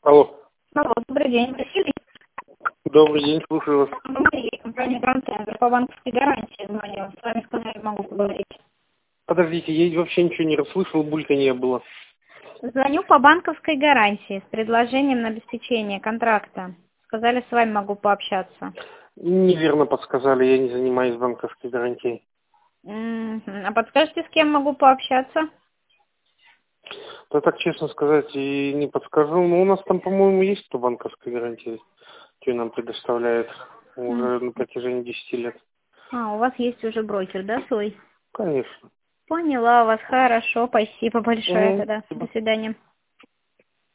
Алло. Алло, добрый день, Василий. Добрый день, слушаю вас. Мария, компания Гранд-центр по банковской гарантии звонила. С вами сказали, могу поговорить. Подождите, я вообще ничего не расслышал, бульканье было. Звоню по банковской гарантии с предложением на обеспечение контракта. Сказали, с вами могу пообщаться. Неверно подсказали, я не занимаюсь банковской гарантией. А подскажете, с кем могу пообщаться? Да так, честно сказать, и не подскажу. Но у нас там, по-моему, есть кто банковской гарантии, что нам предоставляет уже на протяжении 10 лет. У вас есть уже брокер, да, свой? Конечно. Поняла вас, хорошо, спасибо большое тогда. До Спасибо. свидания.